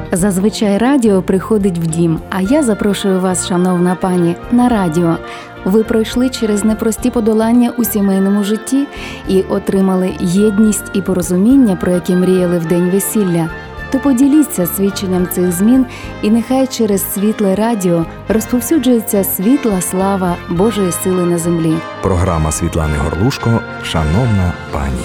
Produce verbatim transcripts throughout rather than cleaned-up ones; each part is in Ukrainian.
Зазвичай радіо приходить в дім, а я запрошую вас, шановна пані, на радіо. Ви пройшли через непрості подолання у сімейному житті і отримали єдність і порозуміння, про які мріяли в день весілля. То поділіться свідченням цих змін, і нехай через світле радіо розповсюджується світла слава Божої сили на землі. Програма Світлани Горлушко «Шановна пані».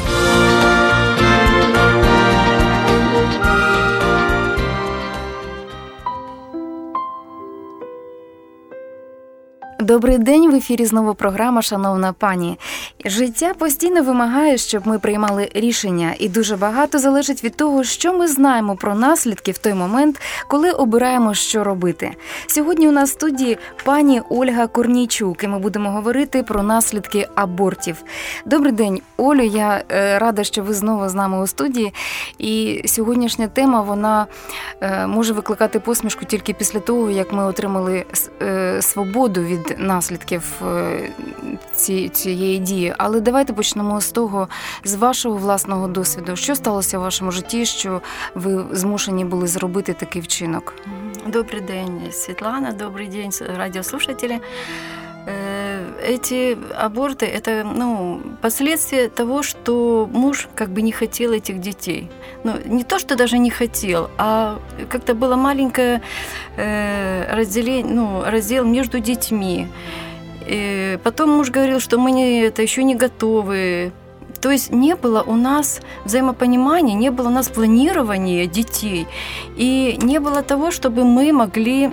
Добрий день, в ефірі знову програма «Шановна пані». Життя постійно вимагає, щоб ми приймали рішення, і дуже багато залежить від того, що ми знаємо про наслідки в той момент, коли обираємо, що робити. Сьогодні у нас в студії пані Ольга Корнійчук, і ми будемо говорити про наслідки абортів. Добрий день, Олю, я рада, що ви знову з нами у студії, і сьогоднішня тема, вона може викликати посмішку тільки після того, як ми отримали свободу від наслідків цієї дії. Але давайте почнемо з того, з вашого власного досвіду. Що сталося в вашому житті, що ви змушені були зробити такий вчинок? Добрий день, Світлана, добрий день, радіослушателі. Эти аборты – это ну, последствия того, что муж как бы не хотел этих детей. Ну, не то, что даже не хотел, а как-то было маленькое э, разделение, ну, раздел между детьми. И потом муж говорил, что мы не, это еще не готовы. То есть не было у нас взаимопонимания, не было у нас планирования детей, и не было того, чтобы мы могли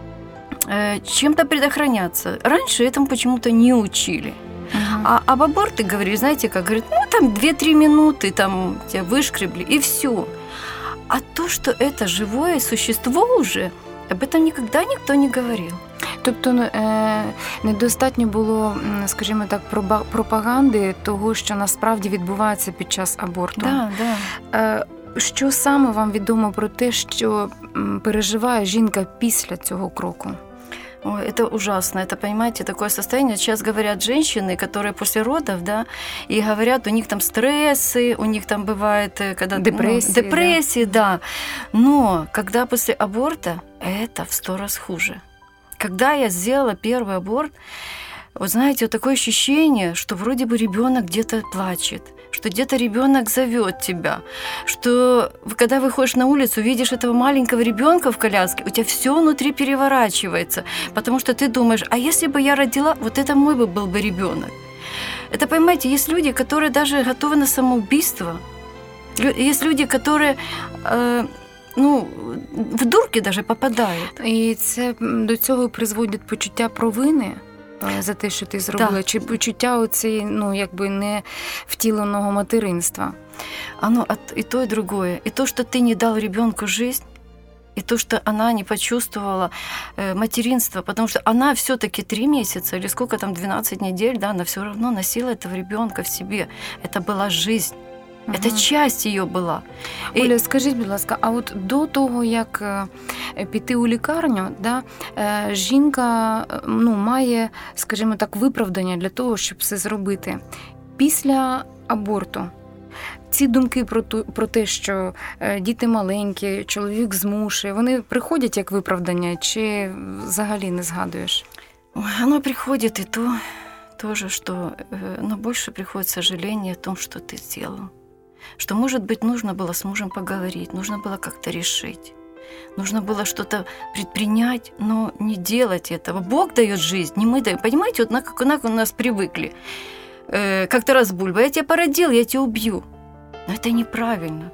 чем-то предохраняться. Раньше этому почему-то не учили. Uh-huh. А об аборте говорили, знаете, как говорят, ну там две-три минуты, там тебя вышкребли, и все. А то, что это живое существо уже, об этом никогда никто не говорил. Тобто недостатньо було, скажімо так, пропаганди того, що насправді відбувається під час аборту. Да, да. Що саме вам відомо про те, що переживає жінка після цього кроку? Ой, это ужасно, это, понимаете, такое состояние. Сейчас говорят женщины, которые после родов, да, и говорят, у них там стрессы, у них там бывает, когда... Депрессии. Ну, депрессии, да. да. Но когда после аборта, это в сто раз хуже. Когда я сделала первый аборт, вот знаете, вот такое ощущение, что вроде бы ребенок где-то плачет, что где-то ребенок зовет тебя, что когда выходишь на улицу, видишь этого маленького ребенка в коляске, у тебя все внутри переворачивается, потому что ты думаешь, а если бы я родила, вот это мой бы был бы ребенок. Это, понимаете, есть люди, которые даже готовы на самоубийство, есть люди, которые... Э, ну, в дурки даже попадають. І це до цього призводить почуття провини за те, що ти зробила, да. Чи почуття оцеї, ну, якби не втіленого материнства? Оно и то, и другое. И то, что ты не дал ребенку жизнь, и то, что она не почувствовала материнство, потому что она все-таки три месяца, или сколько там, двенадцать недель, да, она все равно носила этого ребенка в себе. Это была жизнь. Це ага. часть її була. Оля, скажіть, будь ласка, а от до того, як піти у лікарню, да, жінка ну, має, скажімо так, виправдання для того, щоб все зробити. Після аборту ці думки про, ту, про те, що діти маленькі, чоловік змушує, вони приходять як виправдання чи взагалі не згадуєш? Воно приходить і то, тоже, что, но больше приходит сожаление о том, что ты сделал. Что, может быть, нужно было с мужем поговорить, нужно было как-то решить, нужно было что-то предпринять, но не делать этого. Бог дает жизнь, не мы даем. Понимаете, вот как у нас привыкли. Э, как-то раз Бульба, я тебя породил, я тебя убью. Но це неправильно.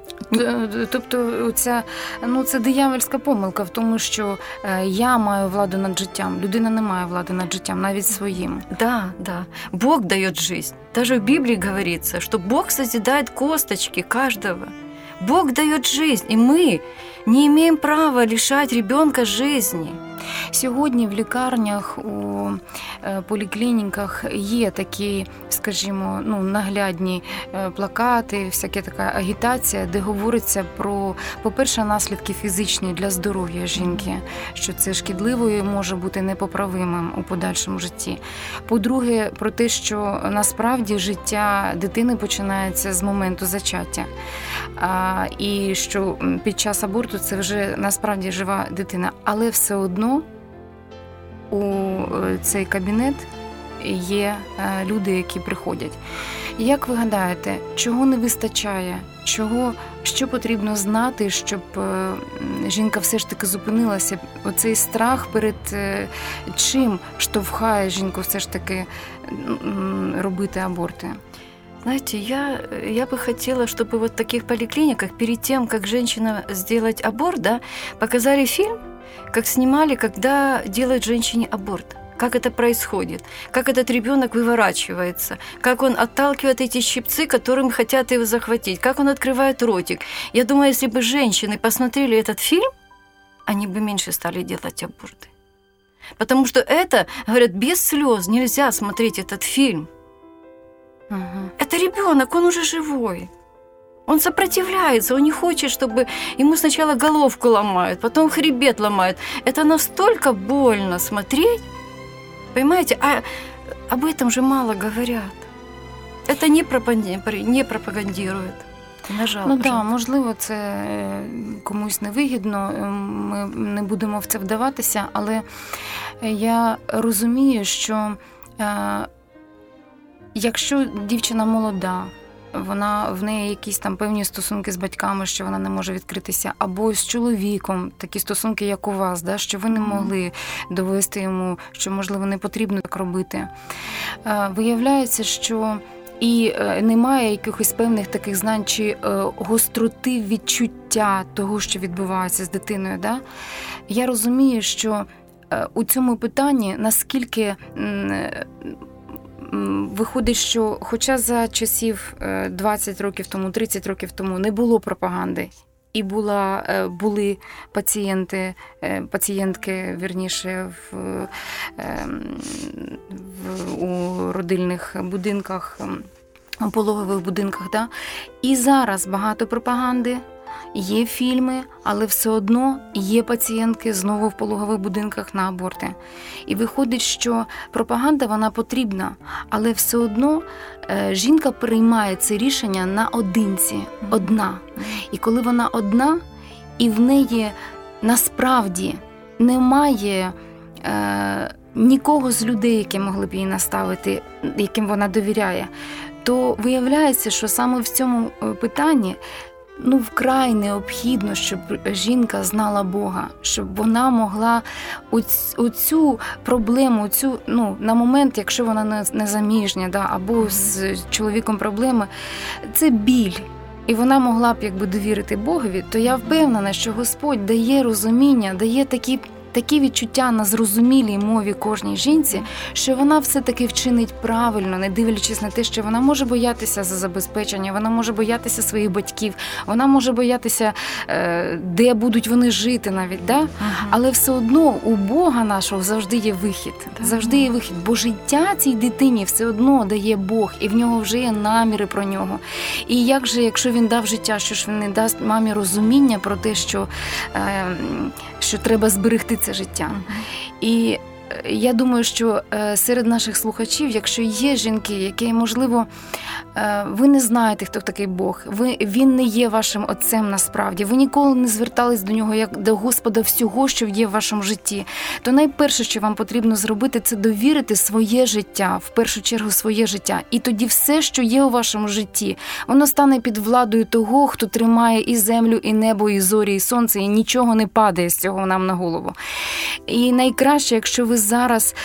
Тобто ця, ну, це диявольська помилка в тому, що я маю владу над життям. Людина не має влади над життям, навіть своїм. Да, да. Бог дает жизнь. Даже в Библии говорится, что Бог созидает косточки каждого. Бог дает жизнь, и мы не имеем права лишать ребенка жизни. Сьогодні в лікарнях, у поліклініках є такі, скажімо, ну, наглядні плакати, всяка така агітація, де говориться про, по-перше, наслідки фізичні для здоров'я жінки, що це шкідливо і може бути непоправимим у подальшому житті. По-друге, про те, що насправді життя дитини починається з моменту зачаття. А, і що під час аборту це вже насправді жива дитина. Але все одно у цей кабінет є люди, які приходять. Як ви гадаєте, чого не вистачає? Чого, що потрібно знати, щоб жінка все ж таки зупинилася? Оцей страх перед чим штовхає жінку все ж таки робити аборти? Знаете, я, я бы хотела, чтобы вот в таких поликлиниках перед тем, как женщина сделать аборт, да, показали фильм, как снимали, когда делают женщине аборт. Как это происходит, как этот ребенок выворачивается, как он отталкивает эти щипцы, которым хотят его захватить, как он открывает ротик. Я думаю, если бы женщины посмотрели этот фильм, они бы меньше стали делать аборты. Потому что это, говорят, без слез нельзя смотреть этот фильм. Угу. Это ребенок, он уже живой. Он сопротивляется, он не хочет, чтобы ему сначала головку ломают, потом хребет ломают. Это настолько больно смотреть. Понимаете, а об этом же мало говорят. Это не, пропаганди... не пропагандируют. На жаль, ну так, да, можливо, це комусь невигідно, ми не будемо в це вдаватися, але я розумію, що е, якщо дівчина молода, вона, в неї якісь там певні стосунки з батьками, що вона не може відкритися, або з чоловіком, такі стосунки, як у вас, да, що ви не могли довести йому, що, можливо, не потрібно так робити. Виявляється, що і немає якихось певних таких знань чи гостроти відчуття того, що відбувається з дитиною. Да? Я розумію, що у цьому питанні наскільки виходить, що хоча за часів двадцять років тому, тридцять років тому не було пропаганди, і була, були пацієнти, пацієнтки, вірніше, в, в, у родильних будинках, у пологових будинках, да? І зараз багато пропаганди, є фільми, але все одно є пацієнтки знову в пологових будинках на аборти. І виходить, що пропаганда, вона потрібна, але все одно е, жінка приймає це рішення наодинці, одна. І коли вона одна, і в неї насправді немає е, нікого з людей, які могли б її наставити, яким вона довіряє, то виявляється, що саме в цьому питанні ну, вкрай необхідно, щоб жінка знала Бога, щоб вона могла оцю проблему, оцю, ну, на момент, якщо вона не, не заміжня, да, або з чоловіком проблеми, це біль. І вона могла б якби довірити Богові, то я впевнена, що Господь дає розуміння, дає такі такі відчуття на зрозумілій мові кожній жінці, що вона все-таки вчинить правильно, не дивлячись на те, що вона може боятися за забезпечення, вона може боятися своїх батьків, вона може боятися, де будуть вони жити навіть, да? Угу. Але все одно у Бога нашого завжди є вихід, да. завжди є вихід, бо життя цій дитині все одно дає Бог, і в нього вже є наміри про нього. І як же, якщо він дав життя, що ж він не дасть мамі розуміння про те, що, що треба зберегти це життя. І я думаю, що серед наших слухачів, якщо є жінки, які, можливо, ви не знаєте, хто такий Бог, ви, він не є вашим отцем насправді, ви ніколи не звертались до нього як до Господа всього, що є в вашому житті, то найперше, що вам потрібно зробити, це довірити своє життя, в першу чергу своє життя. І тоді все, що є у вашому житті, воно стане під владою того, хто тримає і землю, і небо, і зорі, і сонце, і нічого не падає з цього нам на голову. І найкраще, якщо ви зараз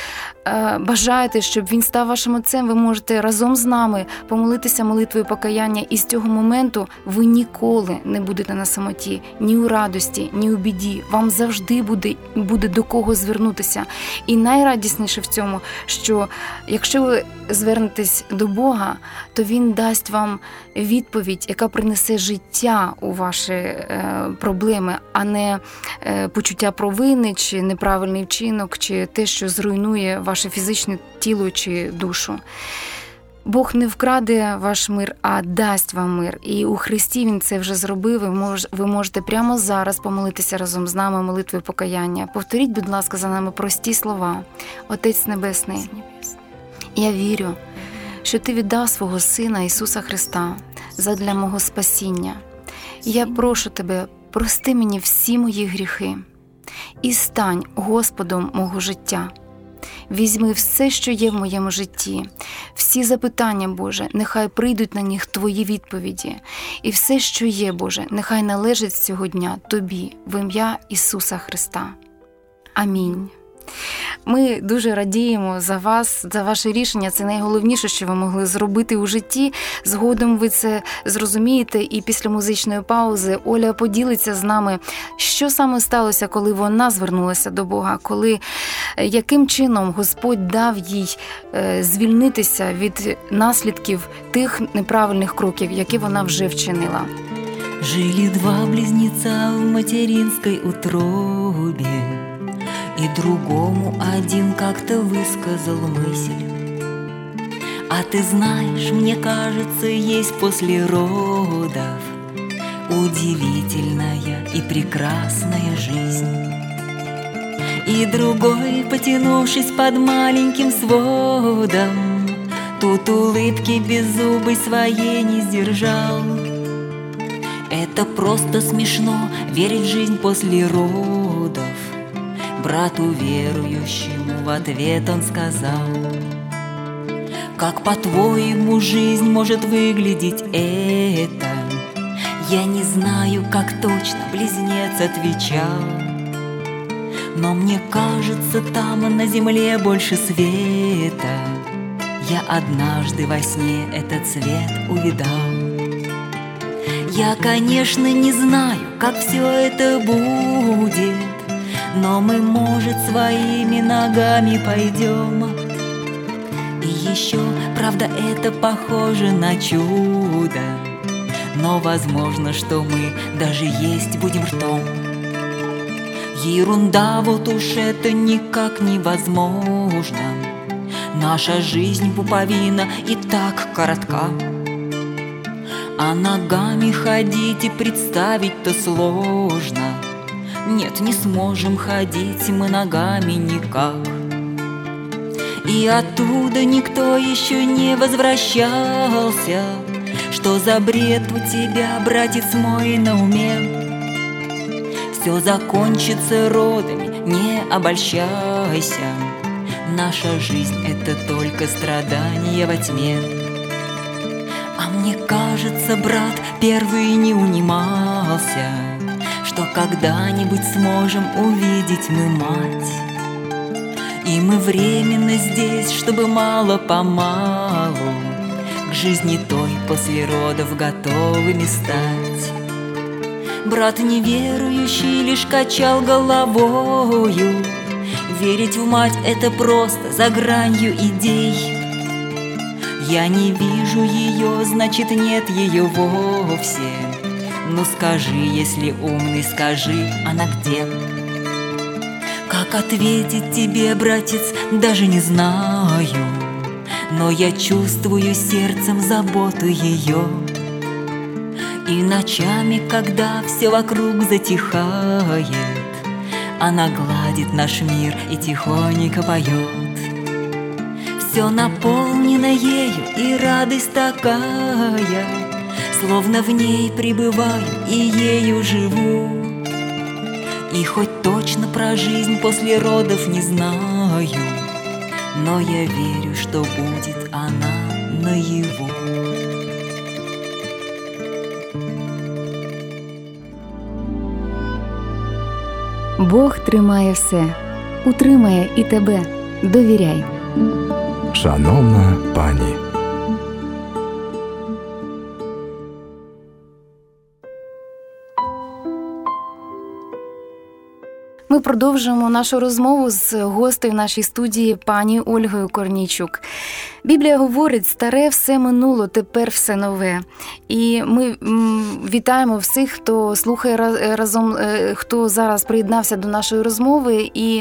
е, бажаєте, щоб він став вашим отцем, ви можете разом з нами помолитися молитвою покаяння, і з цього моменту ви ніколи не будете на самоті, ні у радості, ні у біді. Вам завжди буде, буде до кого звернутися. І найрадісніше в цьому, що якщо ви звернетесь до Бога, то Він дасть вам відповідь, яка принесе життя у ваші е, проблеми, а не е, почуття провини, чи неправильний вчинок, чи те, що зруйнує ваше фізичне тіло чи душу. Бог не вкраде ваш мир, а дасть вам мир. І у Христі Він це вже зробив. Ви, мож, ви можете прямо зараз помолитися разом з нами молитвою покаяння. Повторіть, будь ласка, за нами прості слова. Отець Небесний, я вірю, що Ти віддав свого Сина Ісуса Христа задля мого спасіння. Я прошу Тебе, прости мені всі мої гріхи і стань Господом мого життя. Візьми все, що є в моєму житті, всі запитання, Боже, нехай прийдуть на них Твої відповіді. І все, що є, Боже, нехай належить з цього дня Тобі, в ім'я Ісуса Христа. Амінь. Ми дуже радіємо за вас, за ваше рішення. Це найголовніше, що ви могли зробити у житті. Згодом ви це зрозумієте, і після музичної паузи Оля поділиться з нами, що саме сталося, коли вона звернулася до Бога, коли, яким чином Господь дав їй звільнитися від наслідків тих неправильних кроків, які вона вже вчинила. Жили два близнеца в материнской утробе, и другому один как-то высказал мысль: а ты знаешь, мне кажется, есть после родов удивительная и прекрасная жизнь. И другой, потянувшись под маленьким сводом, тут улыбки беззубой своей не сдержал. Это просто смешно верить в жизнь после родов. Брату верующему в ответ он сказал: как по-твоему жизнь может выглядеть это? Я не знаю, как точно, близнец отвечал, но мне кажется, там на земле больше света. Я однажды во сне этот свет увидал. Я, конечно, не знаю, как все это будет, но мы, может, своими ногами пойдем. И еще, правда, это похоже на чудо, но возможно, что мы даже есть будем ртом. Ерунда, вот уж это никак невозможно. Наша жизнь пуповина и так коротка, а ногами ходить и представить-то сложно. Нет, не сможем ходить мы ногами никак. И оттуда никто еще не возвращался. Что за бред у тебя, братец мой, на уме? Все закончится родами, не обольщайся. Наша жизнь — это только страдания во тьме. А мне кажется, брат первый не унимался, что когда-нибудь сможем увидеть мы мать. И мы временно здесь, чтобы мало-помалу к жизни той после родов готовыми стать. Брат неверующий лишь качал головою. Верить в мать — это просто за гранью идей. Я не вижу ее, значит, нет ее вовсе. Ну скажи, если умный, скажи, она где? Как ответить тебе, братец, даже не знаю, но я чувствую сердцем заботу ее. И ночами, когда все вокруг затихает, она гладит наш мир и тихонько поет. Все наполнено ею, и радость такая, словно в ней пребываю и ею живу. И хоть точно про жизнь после родов не знаю, но я верю, что будет она наяву. Бог тримає все, утримає і тебе. Довіряй. Шановна пані. Ми продовжуємо нашу розмову з гостею в нашій студії пані Ольгою Корнійчук. Біблія говорить: старе все минуло, тепер все нове. І ми вітаємо всіх, хто слухає разом, хто зараз приєднався до нашої розмови, і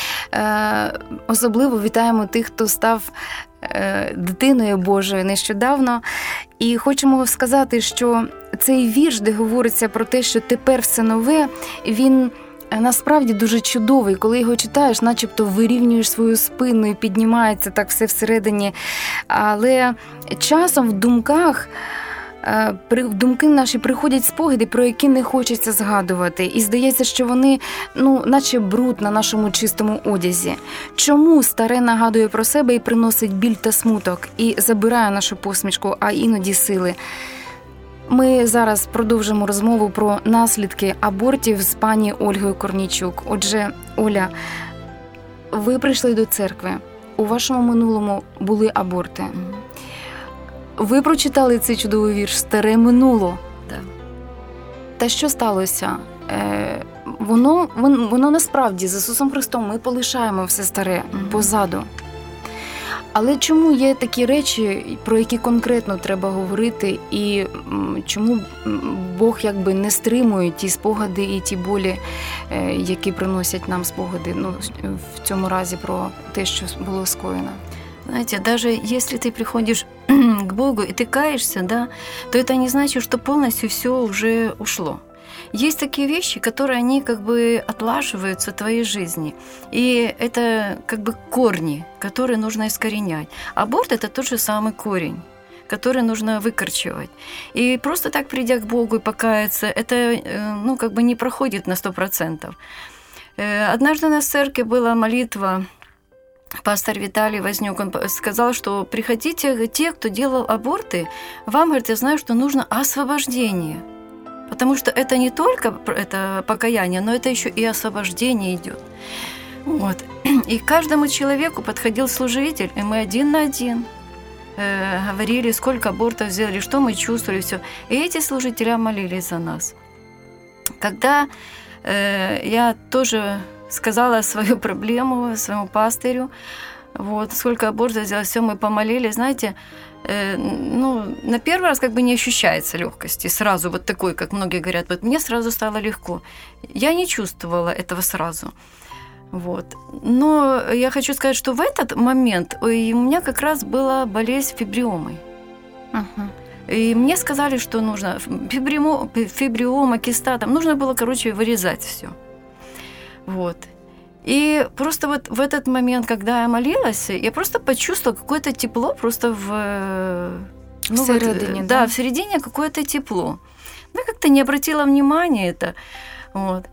особливо вітаємо тих, хто став дитиною Божою нещодавно. І хочемо сказати, що цей вірш, де говориться про те, що тепер все нове, він насправді дуже чудовий. Коли його читаєш, начебто вирівнюєш свою спину і піднімається так все всередині. Але часом в думках, в думки наші приходять спогади, про які не хочеться згадувати. І здається, що вони, ну, наче бруд на нашому чистому одязі. Чому старе нагадує про себе і приносить біль та смуток, і забирає нашу посмішку, а іноді сили? Ми зараз продовжимо розмову про наслідки абортів з пані Ольгою Корнійчук. Отже, Оля, ви прийшли до церкви. У вашому минулому були аборти. Ви прочитали цей чудовий вірш «Старе минуло». Так. Та що сталося? Е, воно, воно, воно насправді, з Ісусом Христом ми полишаємо все старе mm-hmm. позаду. Але чому є такі речі, про які конкретно треба говорити, і чому Бог якби не стримує ті спогади і ті болі, які приносять нам спогади, ну, в цьому разі про те, що було скоєно? Знаете, даже если ты приходишь к Богу и ты каешься, да, то это не значит, что полностью все уже ушло. Есть такие вещи, которые они как бы отлаживаются в твоей жизни. И это как бы корни, которые нужно искоренять. Аборт – это тот же самый корень, который нужно выкорчевать. И просто так, придя к Богу и покаяться, это, ну, как бы не проходит на сто процентов. Однажды у нас в церкви была молитва. Пастор Виталий Вознюк, он сказал, что приходите те, кто делал аборты, вам, говорит, я знаю, что нужно освобождение. Потому что это не только это покаяние, но это еще и освобождение идет. Вот. И к каждому человеку подходил служитель, и мы один на один э, говорили, сколько абортов сделали, что мы чувствовали, все. И эти служители молились за нас. Когда э, я тоже сказала свою проблему своему пастырю, вот, сколько абортов сделали, все, мы помолились, знаете, ну, на первый раз как бы не ощущается легкости, сразу вот такой, как многие говорят, вот мне сразу стало легко. Я не чувствовала этого сразу. Вот. Но я хочу сказать, что в этот момент у меня как раз была болезнь фибриомой. Uh-huh. И мне сказали, что нужно фибриома, фибриома, киста, там нужно было, короче, вырезать все. Вот. И просто вот в этот момент, когда я молилась, я просто почувствовала какое-то тепло просто в... Ну, в середине, вот, да? Да, в середине какое-то тепло. Я как-то не обратила внимания это. Вот.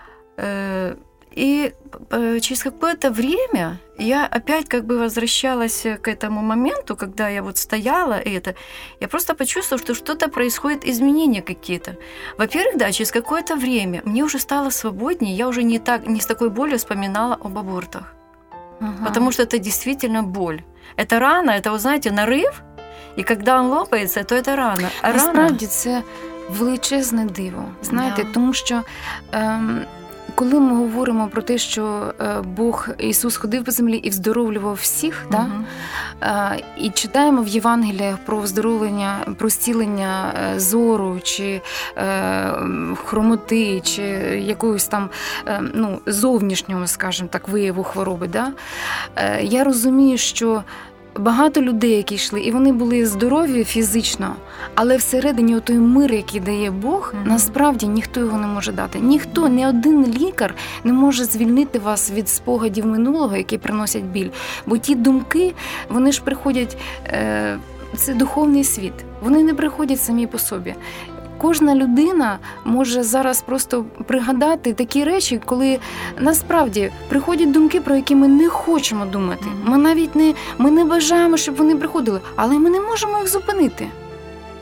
И через какое-то время я опять как бы возвращалась к этому моменту, когда я вот стояла, и это, я просто почувствовала, что что-то происходит, изменения какие-то. Во-первых, да, через какое-то время мне уже стало свободнее, я уже не, так, не с такой болью вспоминала об абортах. Ага. Потому что это действительно боль. Это рана, это, вы знаете, нарыв, и когда он лопается, то это рана. А насправді це величезне диво, знаєте, да. Тому що... Ем... Коли ми говоримо про те, що Бог, Ісус ходив по землі і вздоровлював всіх, uh-huh. да? І читаємо в Євангеліях про вздоровлення, про зцілення зору, чи хромоти, чи якогось там, ну, зовнішнього, скажімо так, вияву хвороби, да? Я розумію, що багато людей, які йшли, і вони були здорові фізично, але всередині отой мир, який дає Бог, mm-hmm. насправді ніхто його не може дати. Ніхто, ні один лікар не може звільнити вас від спогадів минулого, які приносять біль. Бо ті думки, вони ж приходять, е, це духовний світ, вони не приходять самі по собі. Кожна людина може зараз просто пригадати такі речі, коли насправді приходять думки, про які ми не хочемо думати. Ми навіть не, ми не бажаємо, щоб вони приходили, але ми не можемо їх зупинити.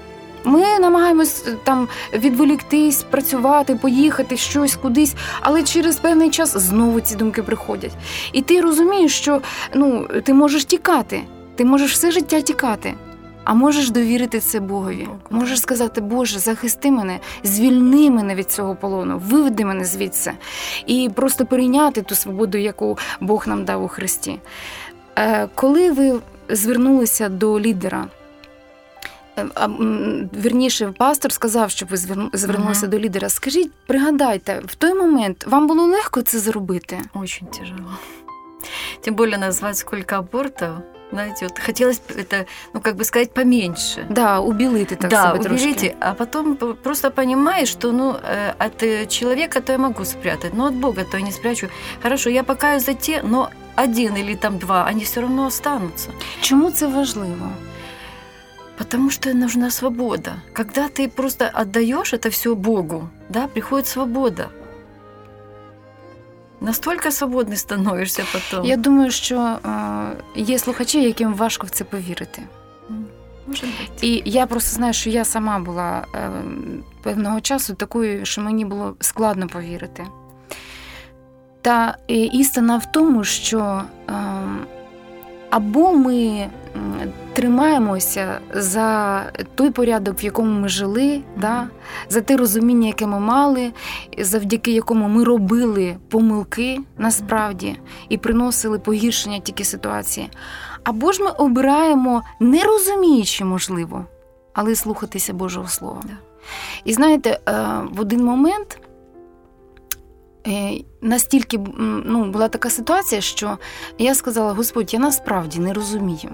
Ми намагаємось там відволіктись, працювати, поїхати, щось кудись, але через певний час знову ці думки приходять. І ти розумієш, що ну, ти можеш тікати, ти можеш все життя тікати, а можеш довірити це Богові. Можеш сказати: Боже, захисти мене, звільни мене від цього полону, виведи мене звідси. І просто перейняти ту свободу, яку Бог нам дав у Христі. Коли ви звернулися до лідера, а, вірніше, пастор сказав, щоб ви звернулися uh-huh. до лідера. Скажіть, пригадайте, в той момент вам було легко це зробити? Очень тяжело. Тем более назвать сколько абортов, знаете, вот хотелось это, ну, как бы сказать, поменьше. Да, убелить это да, себе уберите, трошки. А потом просто понимаешь, что, ну, от человека то я могу спрятать, но от Бога то я не спрячу. Хорошо, я покаюсь за те, но один или там два, они все равно останутся. Чому це важливо? Потому что нужна свобода. Когда ты просто отдаешь это все Богу, да, приходит свобода. Настільки свободний становишся потім. Я думаю, що е, є слухачі, яким важко в це повірити. Може бути. І я просто знаю, що я сама була е, певного часу такою, що мені було складно повірити. Та е, істина в тому, що е, або ми тримаємося за той порядок, в якому ми жили, mm-hmm. да? За те розуміння, яке ми мали, завдяки якому ми робили помилки насправді і приносили погіршення тільки ситуації. Або ж ми обираємо, не розуміючи, можливо, але слухатися Божого Слова. Yeah. І знаєте, в один момент настільки ну, була така ситуація, що я сказала: Господь, я насправді не розумію.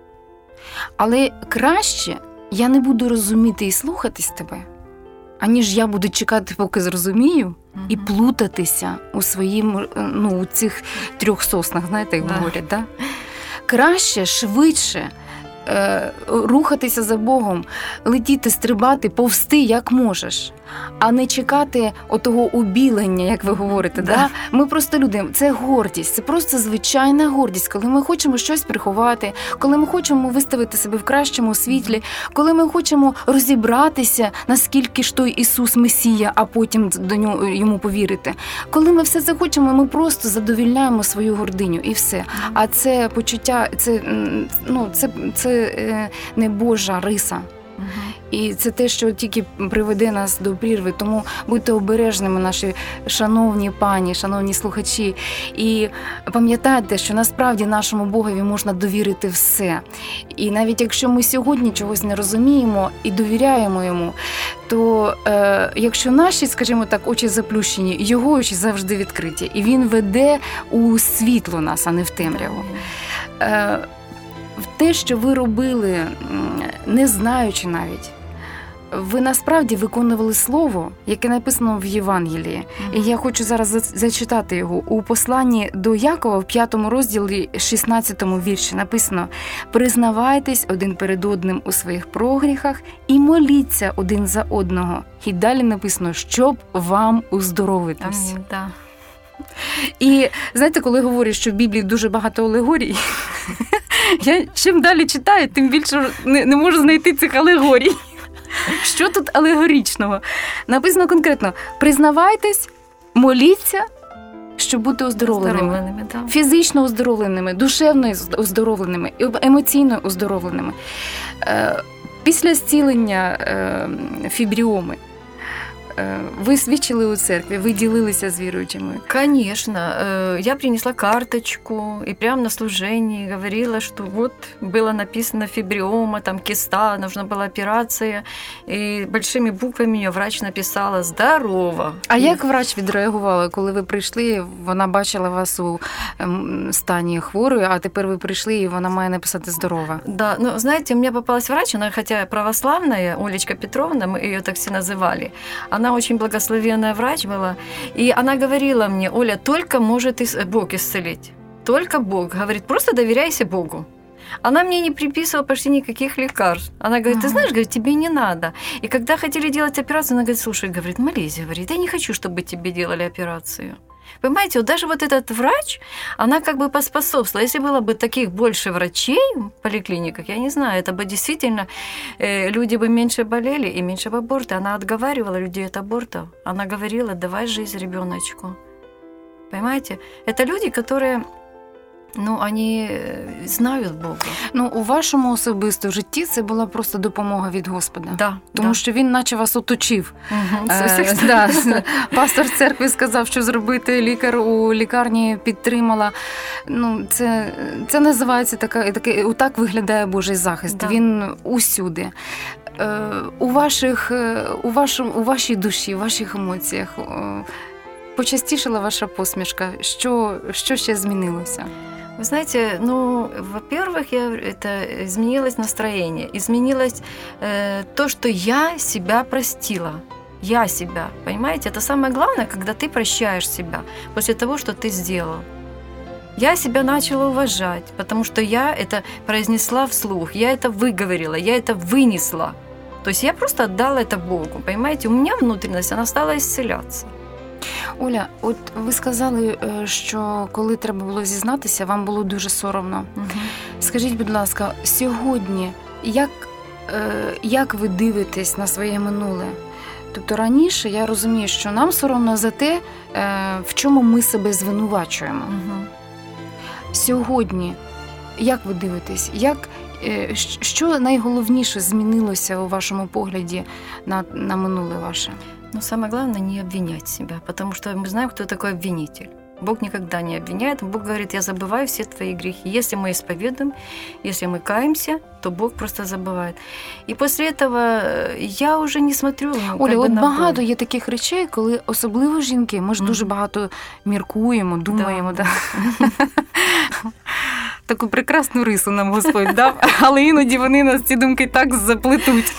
Але краще я не буду розуміти і слухатись тебе, аніж я буду чекати, поки зрозумію, mm-hmm. і плутатися у своїм, ну, у цих трьох соснах, знаєте, як говорять, да? Краще, швидше е, рухатися за Богом, летіти, стрибати, повсти, як можеш, а не чекати отого убілення, як ви говорите. Да. Да? Ми просто люди, це гордість, це просто звичайна гордість, коли ми хочемо щось приховати, коли ми хочемо виставити себе в кращому світлі, коли ми хочемо розібратися, наскільки ж той Ісус Месія, а потім до нього, йому повірити. Коли ми все це хочемо, ми просто задовільняємо свою гординю і все. А це почуття, це, ну, це, це не Божа риса. Uh-huh. І це те, що тільки приведе нас до прірви. Тому будьте обережними, наші шановні пані, шановні слухачі. І пам'ятайте, що насправді нашому Богові можна довірити все. І навіть якщо ми сьогодні чогось не розуміємо і довіряємо йому, то е, якщо наші, скажімо так, очі заплющені, його очі завжди відкриті. І він веде у світло нас, а не в темряву. Е, Те, що ви робили, не знаючи навіть, ви насправді виконували слово, яке написано в Євангелії. Mm-hmm. І я хочу зараз зачитати його. У посланні до Якова в п'ятому розділі, шістнадцятому вірші написано: «Признавайтесь один перед одним у своїх прогріхах і моліться один за одного». І далі написано: «Щоб вам уздоровитись». Амінь, так. І знаєте, коли говорять, що в Біблії дуже багато алегорій, я чим далі читаю, тим більше не, не можу знайти цих алегорій. Що тут алегорічного? Написано конкретно: признавайтесь, моліться, щоб бути оздоровленими. Оздоровленими, да. Фізично оздоровленими, душевно оздоровленими, емоційно оздоровленими. Після зцілення фібріоми вы свідчили у церкви, вы ділилися з віруючими? Конечно. Я принесла карточку и прямо на служении говорила, что вот было написано фибриома, там киста, нужна была операция. И большими буквами мне врач написала «Здорово». А і... як врач відреагувала, коли ви прийшли, вона бачила вас у стані хворої, а тепер ви прийшли, і вона має написати «Здорова»? Да, ну, знаете, мне попалась врач, она хотя православная, Олечка Петровна, мы ее так все называли, она очень благословенная врач была, и она говорила мне: Оля, только может Бог исцелить, только Бог. Говорит, просто доверяйся Богу. Она мне не приписывала почти никаких лекарств. Она говорит: ты знаешь, говорит, тебе не надо. И когда хотели делать операцию, она говорит: слушай, говорит, молись, говорит, я не хочу, чтобы тебе делали операцию. Понимаете, вот даже вот этот врач, она как бы поспособствовала. Если было бы таких больше врачей в поликлиниках, я не знаю, это бы действительно, э, люди бы меньше болели и меньше бы аборты. Она отговаривала людей от абортов. Она говорила, давай жизнь ребеночку. Понимаете? Это люди, которые... Ну, вони знають Бога. Ну, у вашому особисто житті це була просто допомога від Господа. Да, Тому да. що він наче вас оточив. Угу, е, да, пастор церкви сказав, що зробити, лікар у лікарні підтримала. Ну, це, це називається така, таке, отак виглядає Божий захист. Да. Він усюди. Е, у, ваших, у, вашому, у вашій душі, у ваших емоціях почастішала ваша посмішка. Що, що ще змінилося? Вы знаете, ну, во-первых, я, это изменилось настроение, изменилось э, то, что я себя простила. Я себя, понимаете? Это самое главное, когда ты прощаешь себя после того, что ты сделал. Я себя начала уважать, потому что я это произнесла вслух, я это выговорила, я это вынесла. То есть я просто отдала это Богу, понимаете? У меня внутренность, она стала исцеляться. Оля, от ви сказали, що коли треба було зізнатися, вам було дуже соромно. Угу. Скажіть, будь ласка, сьогодні, як, як ви дивитесь на своє минуле? Тобто раніше я розумію, що нам соромно за те, в чому ми себе звинувачуємо. Угу. Сьогодні, як ви дивитесь? Як, що найголовніше змінилося у вашому погляді на, на минуле ваше? Но самое главное не обвинять себя, потому что мы знаем, кто такой обвинитель. Бог никогда не обвиняет. Бог говорит, я забываю все твои грехи. Если мы исповедуем, если мы каемся, то Бог просто забывает. І після цього я вже не смотрю. Оля, от багато є таких речей, коли особливо жінки, ми ж mm. дуже багато міркуємо, думаємо. Да. Да. Таку прекрасну рису нам Господь дав, але іноді вони нас ці думки так заплетуть,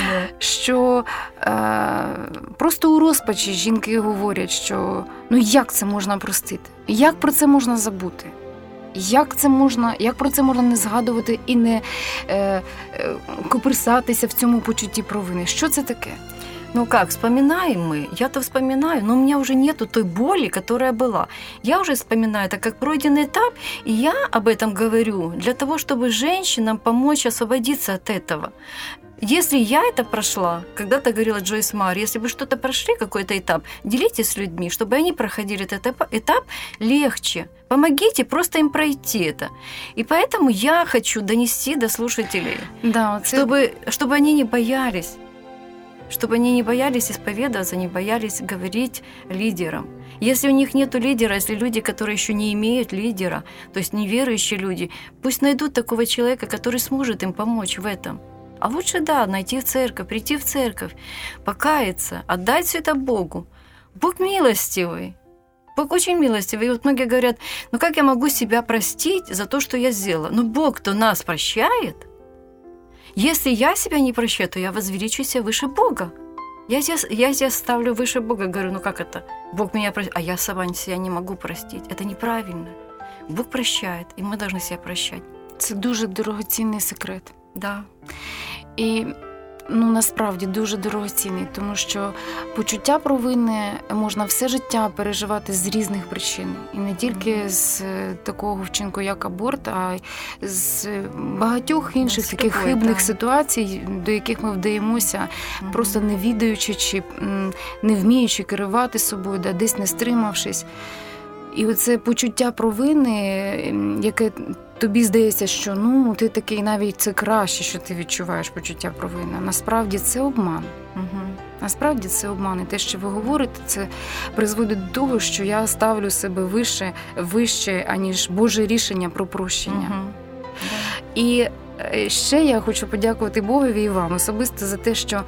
що е, просто у розпачі жінки говорять, що ну як це можна простити? Як про це можна забути? Як це можна, як про це можна не згадувати і не е, е, коперсатися в цьому почутті провини? Що це таке? Ну как, вспоминаем мы, я-то вспоминаю, но у меня уже нету той боли, которая была. Я уже вспоминаю это как пройденный этап, и я об этом говорю для того, чтобы женщинам помочь освободиться от этого. Если я это прошла, когда-то говорила Джойс Мейер, если вы что-то прошли, какой-то этап, делитесь с людьми, чтобы они проходили этот этап легче. Помогите просто им пройти это. И поэтому я хочу донести до слушателей, да, чтобы, чтобы они не боялись. Чтобы они не боялись исповедоваться, не боялись говорить лидерам. Если у них нет лидера, если люди, которые еще не имеют лидера, то есть неверующие люди, пусть найдут такого человека, который сможет им помочь в этом. А лучше, да, найти в церковь, прийти в церковь, покаяться, отдать все это Богу. Бог милостивый. Бог очень милостивый. И вот многие говорят, ну как я могу себя простить за то, что я сделала? Ну Бог-то нас прощает. Если я себя не прощаю, то я возвеличу себя выше Бога. Я себя, я себя ставлю выше Бога. Говорю, ну как это? Бог меня простит, а я сама себя не могу простить. Это неправильно. Бог прощает, и мы должны себя прощать. Це дуже дорогоцінний секрет. Да. І ну, насправді дуже дорогоцінний, тому що почуття провини можна все життя переживати з різних причин. І не тільки з такого вчинку, як аборт, а з багатьох інших з таких тобою, хибних так. ситуацій, до яких ми вдаємося, mm-hmm. просто не відаючи чи не вміючи керувати собою, да, десь не стримавшись. І оце почуття провини, яке тобі здається, що ну ти такий, навіть це краще, що ти відчуваєш почуття провини. Насправді це обман. Угу. Насправді це обман. І те, що ви говорите, це призводить до того, що я ставлю себе вище, вище, аніж Боже рішення про прощення. Угу. І ще я хочу подякувати Богові і вам особисто за те, що,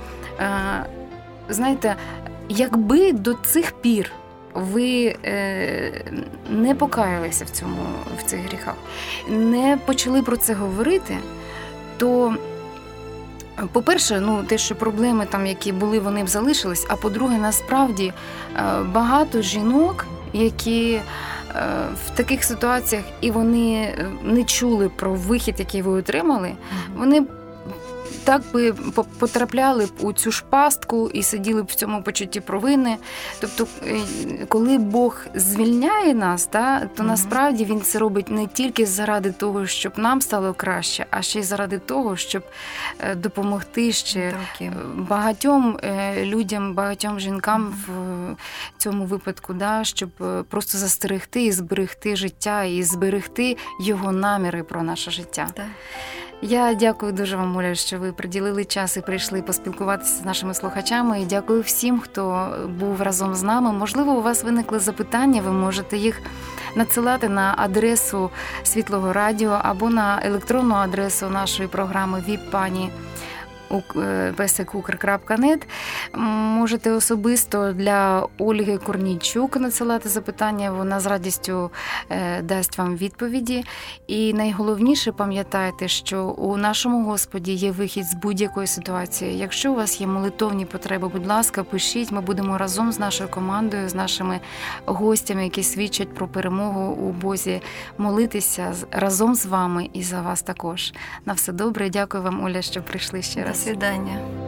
знаєте, якби до цих пір ви е, не покаялися в цьому, в цих гріхах, не почали про це говорити, то, по-перше, ну, те, що проблеми там, які були, вони б залишились, а по-друге, насправді, е, багато жінок, які е, в таких ситуаціях, і вони не чули про вихід, який ви отримали, вони так би потрапляли б у цю ж пастку і сиділи б в цьому почутті провини. Тобто, коли Бог звільняє нас, та, то угу. насправді Він це робить не тільки заради того, щоб нам стало краще, а ще й заради того, щоб допомогти ще Руки. багатьом людям, багатьом жінкам угу. в цьому випадку, да, щоб просто застерегти і зберегти життя, і зберегти Його наміри про наше життя. Так. Я дякую дуже вам, Оля, що ви приділили час і прийшли поспілкуватися з нашими слухачами. І дякую всім, хто був разом з нами. Можливо, у вас виникли запитання, ви можете їх надсилати на адресу Світлого Радіо або на електронну адресу нашої програми віп-пані песик укр крапка нет. Можете особисто для Ольги Корнійчук надсилати запитання, вона з радістю дасть вам відповіді. І найголовніше, пам'ятайте, що у нашому Господі є вихід з будь-якої ситуації. Якщо у вас є молитовні потреби, будь ласка, пишіть, ми будемо разом з нашою командою, з нашими гостями, які свідчать про перемогу у Бозі, молитися разом з вами і за вас також. На все добре. Дякую вам, Оля, що прийшли ще раз. До свидания.